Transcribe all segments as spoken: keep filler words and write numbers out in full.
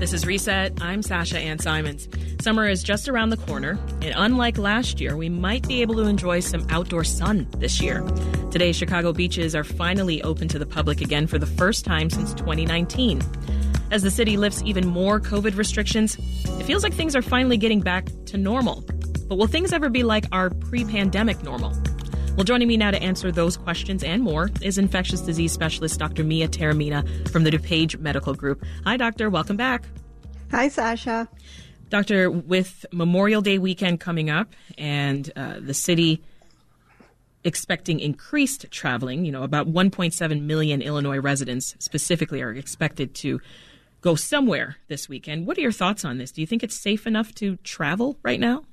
This is Reset. I'm Sasha Ann Simons. Summer is just around the corner, and unlike last year, we might be able to enjoy some outdoor sun this year. Today, Chicago beaches are finally open to the public again for the first time since twenty nineteen. As the city lifts even more COVID restrictions, it feels like things are finally getting back to normal. But will things ever be like our pre-pandemic normal? Well, joining me now to answer those questions and more is infectious disease specialist Doctor Mia Taormina from the DuPage Medical Group. Hi, doctor. Welcome back. Hi, Sasha. Doctor, with Memorial Day weekend coming up and uh, the city expecting increased traveling, you know, about one point seven million Illinois residents specifically are expected to go somewhere this weekend. What are your thoughts on this? Do you think it's safe enough to travel right now?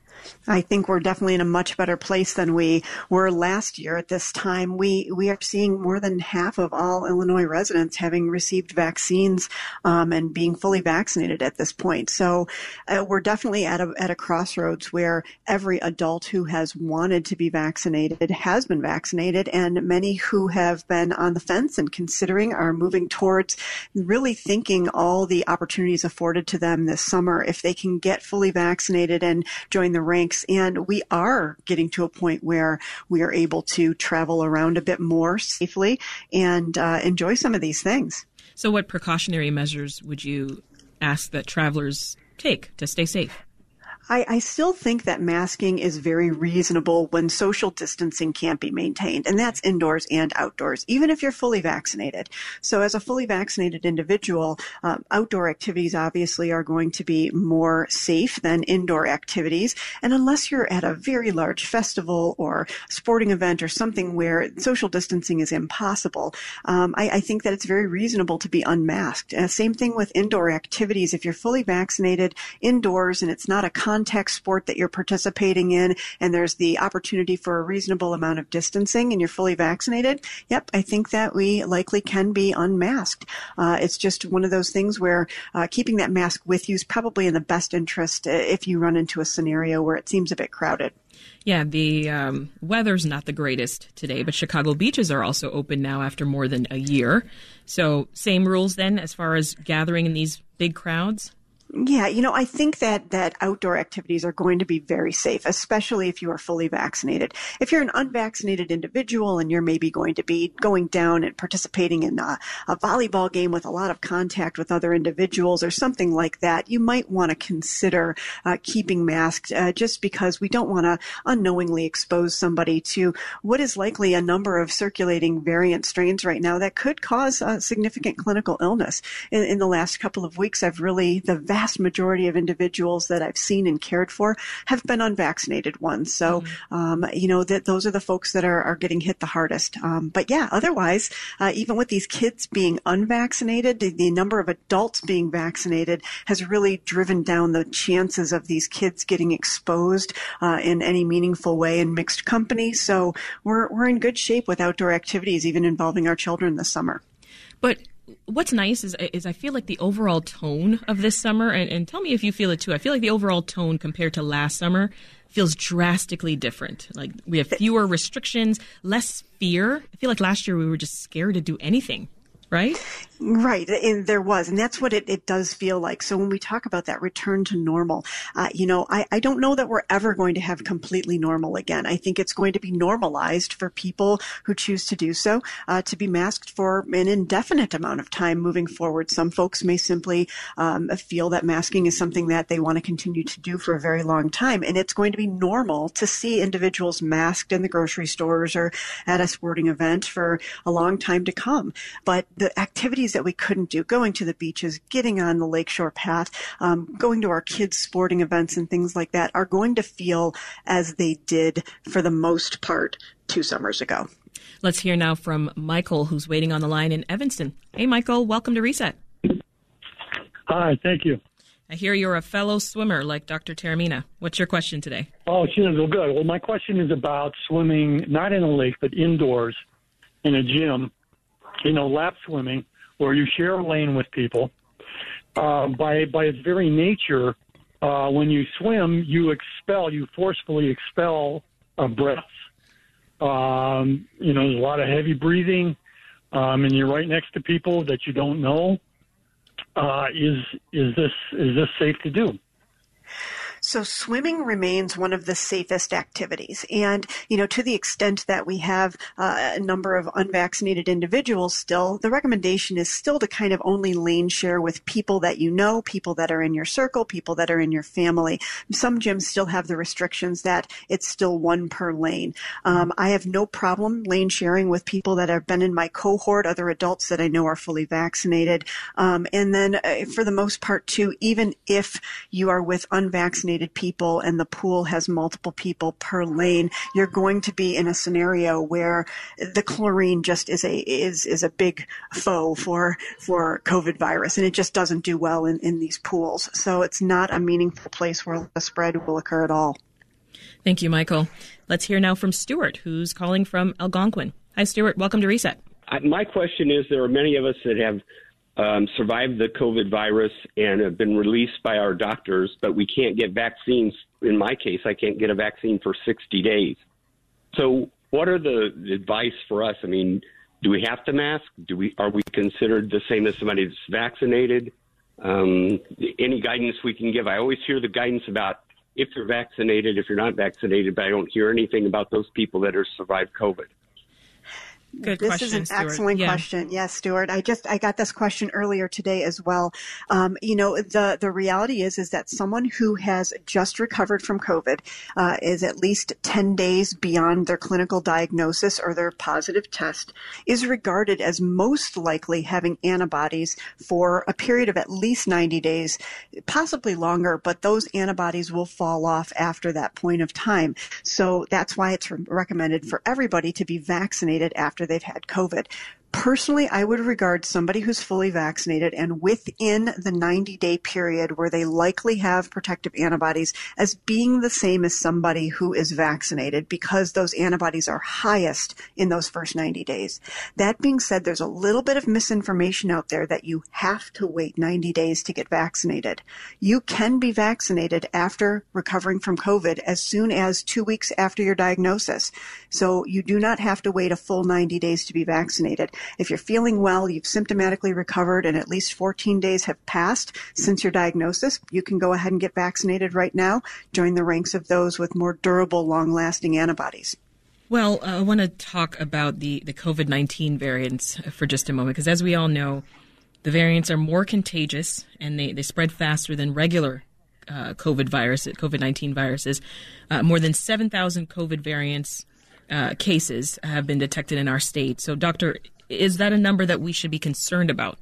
I think we're definitely in a much better place than we were last year at this time. We we are seeing more than half of all Illinois residents having received vaccines um, and being fully vaccinated at this point. So uh, we're definitely at a at a crossroads where every adult who has wanted to be vaccinated has been vaccinated, and many who have been on the fence and considering are moving towards really thinking all the opportunities afforded to them this summer if they can get fully vaccinated and join the ranks. And we are getting to a point where we are able to travel around a bit more safely and uh, enjoy some of these things. So what precautionary measures would you ask that travelers take to stay safe? I, I still think that masking is very reasonable when social distancing can't be maintained, and that's indoors and outdoors, even if you're fully vaccinated. So as a fully vaccinated individual, um, outdoor activities obviously are going to be more safe than indoor activities. And unless you're at a very large festival or sporting event or something where social distancing is impossible, um, I, I think that it's very reasonable to be unmasked. Uh, same thing with indoor activities. If you're fully vaccinated indoors and it's not a con- contact sport that you're participating in, and there's the opportunity for a reasonable amount of distancing and you're fully vaccinated, yep, I think that we likely can be unmasked. Uh, it's just one of those things where uh, keeping that mask with you is probably in the best interest if you run into a scenario where it seems a bit crowded. Yeah, the um, weather's not the greatest today, but Chicago beaches are also open now after more than a year. So same rules then as far as gathering in these big crowds? Yeah, you know, I think that, that outdoor activities are going to be very safe, especially if you are fully vaccinated. If you're an unvaccinated individual and you're maybe going to be going down and participating in a, a volleyball game with a lot of contact with other individuals or something like that, you might want to consider uh, keeping masked uh, just because we don't want to unknowingly expose somebody to what is likely a number of circulating variant strains right now that could cause uh, significant clinical illness. In, in the last couple of weeks, I've really, the vast majority of individuals that I've seen and cared for have been unvaccinated ones. So, mm-hmm. um, you know, that those are the folks that are, are getting hit the hardest. Um, but yeah, otherwise, uh, even with these kids being unvaccinated, the, the number of adults being vaccinated has really driven down the chances of these kids getting exposed uh, in any meaningful way in mixed company. So we're we're in good shape with outdoor activities, even involving our children this summer. But what's nice is is I feel like the overall tone of this summer, and, and tell me if you feel it too, I feel like the overall tone compared to last summer feels drastically different. Like we have fewer restrictions, less fear. I feel like last year we were just scared to do anything, right? Right. And there was. And that's what it, it does feel like. So when we talk about that return to normal, uh, you know, I, I don't know that we're ever going to have completely normal again. I think it's going to be normalized for people who choose to do so, uh, to be masked for an indefinite amount of time moving forward. Some folks may simply um, feel that masking is something that they want to continue to do for a very long time. And it's going to be normal to see individuals masked in the grocery stores or at a sporting event for a long time to come. But the activities that we couldn't do, going to the beaches, getting on the lakeshore path, um, going to our kids' sporting events and things like that, are going to feel as they did for the most part two summers ago. Let's hear now from Michael, who's waiting on the line in Evanston. Hey, Michael, welcome to Reset. Hi, thank you. I hear you're a fellow swimmer like Doctor Taormina. What's your question today? Oh, she does well, good. Well, my question is about swimming, not in a lake, but indoors in a gym, you know, lap swimming, where you share a lane with people. Uh, by by its very nature, uh, when you swim, you expel, you forcefully expel uh, breaths. Um, you know, there's a lot of heavy breathing, um, and you're right next to people that you don't know. uh, is is this is this safe to do? So swimming remains one of the safest activities. And, you know, to the extent that we have uh, a number of unvaccinated individuals still, the recommendation is still to kind of only lane share with people that you know, people that are in your circle, people that are in your family. Some gyms still have the restrictions that it's still one per lane. Um, I have no problem lane sharing with people that have been in my cohort, other adults that I know are fully vaccinated. Um, and then uh, for the most part, too, even if you are with unvaccinated people and the pool has multiple people per lane, you're going to be in a scenario where the chlorine just is a is is a big foe for for COVID virus, and it just doesn't do well in, in these pools. So it's not a meaningful place where the spread will occur at all. Thank you, Michael. Let's hear now from Stuart, who's calling from Algonquin. Hi, Stuart. Welcome to Reset. My question is, there are many of us that have Um, survived the COVID virus and have been released by our doctors, but we can't get vaccines. In my case, I can't get a vaccine for sixty days. So what are the advice for us? I mean, do we have to mask? Do we, are we considered the same as somebody that's vaccinated? Um, any guidance we can give? I always hear the guidance about if you're vaccinated, if you're not vaccinated, but I don't hear anything about those people that have survived COVID. Good this question, is an Stuart. excellent yeah. question. Yes, Stuart. I just I got this question earlier today as well. Um, you know, the the reality is is that someone who has just recovered from COVID uh, is at least ten days beyond their clinical diagnosis or their positive test is regarded as most likely having antibodies for a period of at least ninety days, possibly longer, but those antibodies will fall off after that point of time. So that's why it's recommended for everybody to be vaccinated after they've had COVID. Personally, I would regard somebody who's fully vaccinated and within the ninety-day period where they likely have protective antibodies as being the same as somebody who is vaccinated because those antibodies are highest in those first ninety days. That being said, there's a little bit of misinformation out there that you have to wait ninety days to get vaccinated. You can be vaccinated after recovering from COVID as soon as two weeks after your diagnosis. So you do not have to wait a full ninety days to be vaccinated. If you're feeling well, you've symptomatically recovered, and at least fourteen days have passed since your diagnosis, you can go ahead and get vaccinated right now. Join the ranks of those with more durable, long-lasting antibodies. Well, uh, I want to talk about the, the COVID nineteen variants for just a moment, because as we all know, the variants are more contagious and they, they spread faster than regular uh, COVID virus, COVID nineteen viruses. Uh, more than seven thousand COVID variants uh, cases have been detected in our state. So, Doctor, is that a number that we should be concerned about?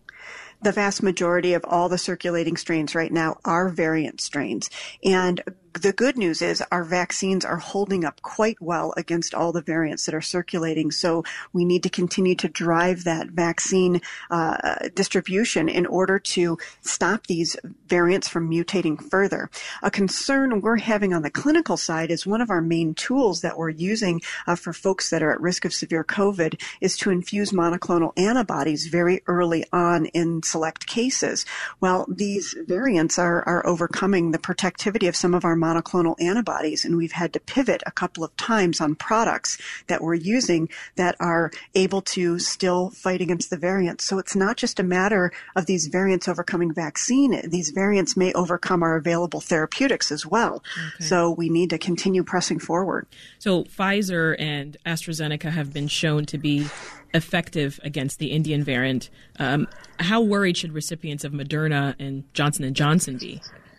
The vast majority of all the circulating strains right now are variant strains. And the good news is our vaccines are holding up quite well against all the variants that are circulating. So we need to continue to drive that vaccine uh, distribution in order to stop these variants from mutating further. A concern we're having on the clinical side is one of our main tools that we're using uh, for folks that are at risk of severe COVID is to infuse monoclonal antibodies very early on in select cases. Well, these variants are, are overcoming the protectivity of some of our monoclonal antibodies, and we've had to pivot a couple of times on products that we're using that are able to still fight against the variants. So it's not just a matter of these variants overcoming vaccine. These variants may overcome our available therapeutics as well. Okay. So we need to continue pressing forward. So Pfizer and AstraZeneca have been shown to be effective against the Indian variant. Um, how worried should recipients of Moderna and Johnson and Johnson be?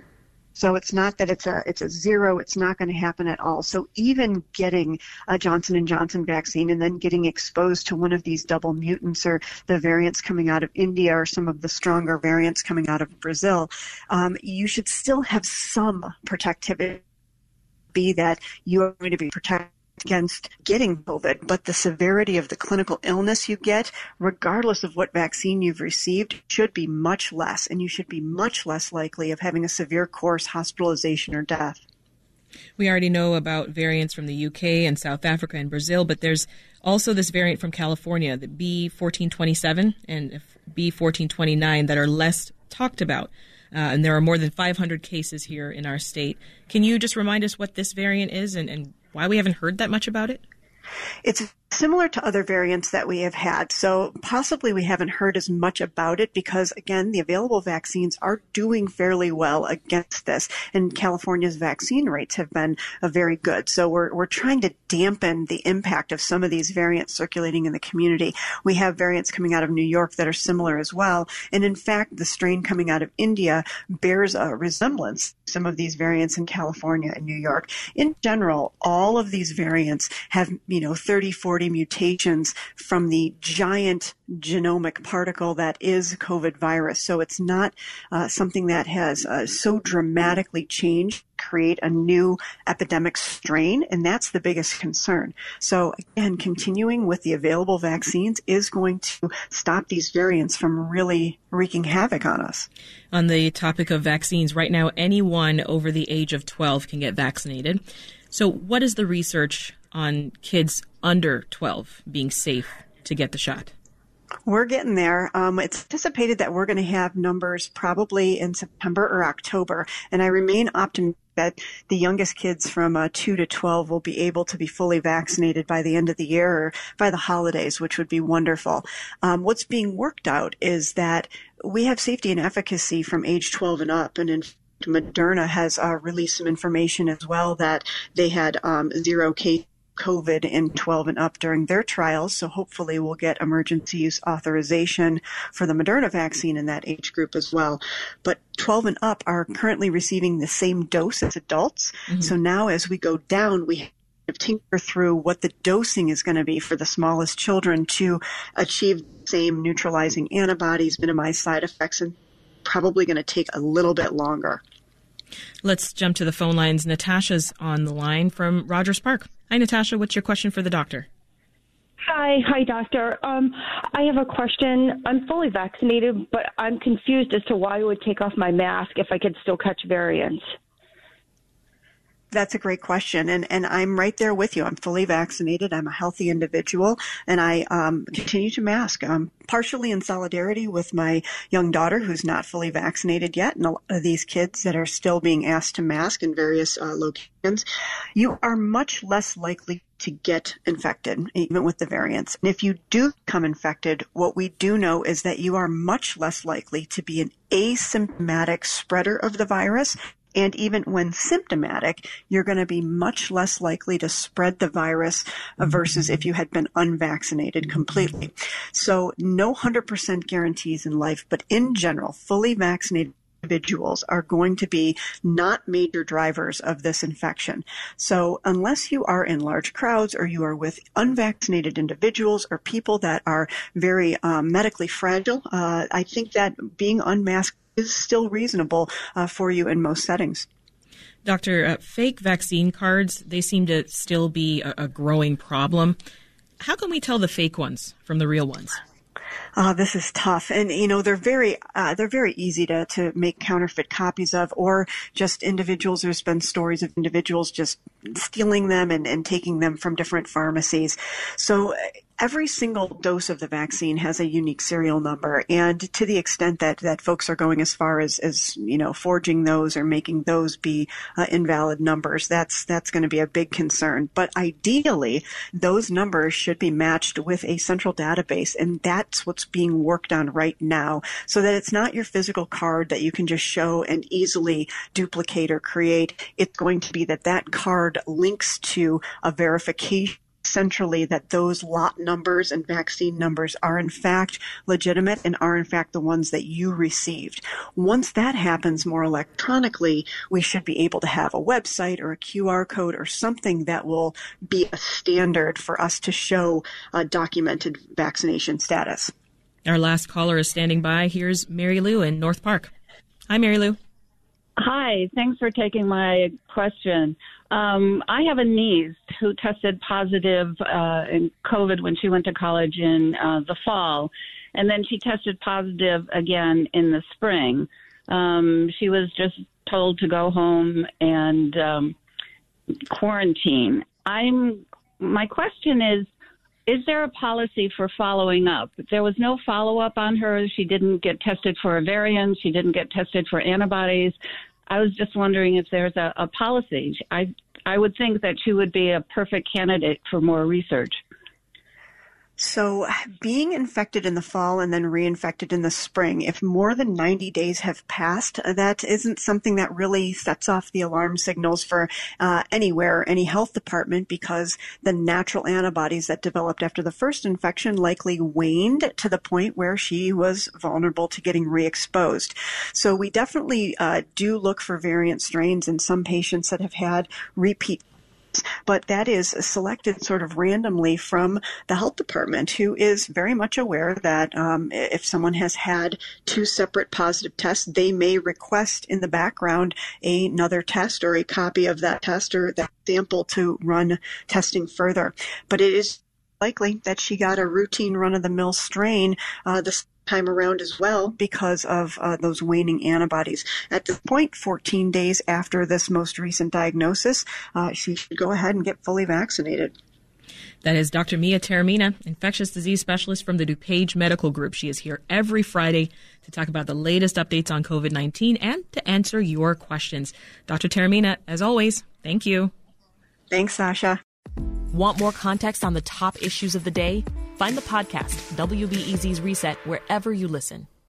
So it's not that it's a it's a zero. It's not going to happen at all. So even getting a Johnson and Johnson vaccine and then getting exposed to one of these double mutants or the variants coming out of India or some of the stronger variants coming out of Brazil, um, you should still have some protectivity. Be that you are going to be protected against getting COVID, but the severity of the clinical illness you get, regardless of what vaccine you've received, should be much less, and you should be much less likely of having a severe course, hospitalization, or death. We already know about variants from the U K and South Africa and Brazil, but there's also this variant from California, the B fourteen twenty-seven and B fourteen twenty-nine, that are less talked about. Uh, and there are more than five hundred cases here in our state. Can you just remind us what this variant is and, and why we haven't heard that much about it? It's similar to other variants that we have had. So possibly we haven't heard as much about it because, again, the available vaccines are doing fairly well against this. And California's vaccine rates have been uh, very good. So we're, we're trying to dampen the impact of some of these variants circulating in the community. We have variants coming out of New York that are similar as well. And in fact, the strain coming out of India bears a resemblance to some of these variants in California and New York. In general, all of these variants have, you know, thirty, forty mutations from the giant genomic particle that is COVID virus. So it's not uh, something that has uh, so dramatically changed, create a new epidemic strain, and that's the biggest concern. So again, continuing with the available vaccines is going to stop these variants from really wreaking havoc on us. On the topic of vaccines, right now, anyone over the age of twelve can get vaccinated. So what is the research on kids under twelve being safe to get the shot? We're getting there. Um, it's anticipated that we're going to have numbers probably in September or October, and I remain optimistic that the youngest kids from uh, two to twelve will be able to be fully vaccinated by the end of the year or by the holidays, which would be wonderful. Um, what's being worked out is that we have safety and efficacy from age twelve and up, and in Moderna has uh, released some information as well that they had um, zero case COVID in twelve and up during their trials. So hopefully we'll get emergency use authorization for the Moderna vaccine in that age group as well. But twelve and up are currently receiving the same dose as adults. Mm-hmm. So now as we go down, we tinker through what the dosing is going to be for the smallest children to achieve the same neutralizing antibodies, minimize side effects, and probably going to take a little bit longer. Let's jump to the phone lines. Natasha's on the line from Rogers Park. Hi, Natasha. What's your question for the doctor? Hi. Hi, doctor. Um, I have a question. I'm fully vaccinated, but I'm confused as to why I would take off my mask if I could still catch variants. That's a great question, and and I'm right there with you. I'm fully vaccinated. I'm a healthy individual, and I um, continue to mask, um, partially in solidarity with my young daughter who's not fully vaccinated yet, and a lot of these kids that are still being asked to mask in various uh, locations. You are much less likely to get infected, even with the variants. And if you do become infected, what we do know is that you are much less likely to be an asymptomatic spreader of the virus. And even when symptomatic, you're going to be much less likely to spread the virus versus if you had been unvaccinated completely. So no one hundred percent guarantees in life, but in general, fully vaccinated individuals are going to be not major drivers of this infection. So unless you are in large crowds or you are with unvaccinated individuals or people that are very um, medically fragile, uh, I think that being unmasked is still reasonable uh, for you in most settings. Doctor, uh, fake vaccine cards, they seem to still be a, a growing problem. How can we tell the fake ones from the real ones? Uh, this is tough. And, you know, they're very, uh, they're very easy to, to make counterfeit copies of, or just individuals. There's been stories of individuals just stealing them and, and taking them from different pharmacies. So every single dose of the vaccine has a unique serial number. And to the extent that, that folks are going as far as, as, you know, forging those or making those be uh, invalid numbers, that's, that's going to be a big concern. But ideally, those numbers should be matched with a central database. And that's what's being worked on right now, so that it's not your physical card that you can just show and easily duplicate or create. It's going to be that that card links to a verification centrally that those lot numbers and vaccine numbers are in fact legitimate and are in fact the ones that you received. Once that happens more electronically, we should be able to have a website or a Q R code or something that will be a standard for us to show a documented vaccination status. Our last caller is standing by. Here's Mary Lou in North Park. Hi, Mary Lou. Hi, thanks for taking my question. Um, I have a niece who tested positive uh, in COVID when she went to college in uh, the fall, and then she tested positive again in the spring. Um, she was just told to go home and um, quarantine. I'm. My question is, is there a policy for following up? There was no follow-up on her. She didn't get tested for a variant. She didn't get tested for antibodies. I was just wondering if there's a, a policy. I I would think that she would be a perfect candidate for more research. So being infected in the fall and then reinfected in the spring, if more than ninety days have passed, that isn't something that really sets off the alarm signals for uh, anywhere, any health department, because the natural antibodies that developed after the first infection likely waned to the point where she was vulnerable to getting re-exposed. So we definitely uh, do look for variant strains in some patients that have had repeat, but that is selected sort of randomly from the health department, who is very much aware that um, if someone has had two separate positive tests, they may request in the background another test or a copy of that test or that sample to run testing further. But it is likely that she got a routine run-of-the-mill strain uh, this time around as well because of uh, those waning antibodies. At this point, fourteen days after this most recent diagnosis, uh, she should go ahead and get fully vaccinated. That is Doctor Mia Taormina, infectious disease specialist from the DuPage Medical Group. She is here every Friday to talk about the latest updates on COVID nineteen and to answer your questions. Doctor Taormina, as always, thank you. Thanks, Sasha. Want more context on the top issues of the day? Find the podcast, W B E Z's Reset, wherever you listen.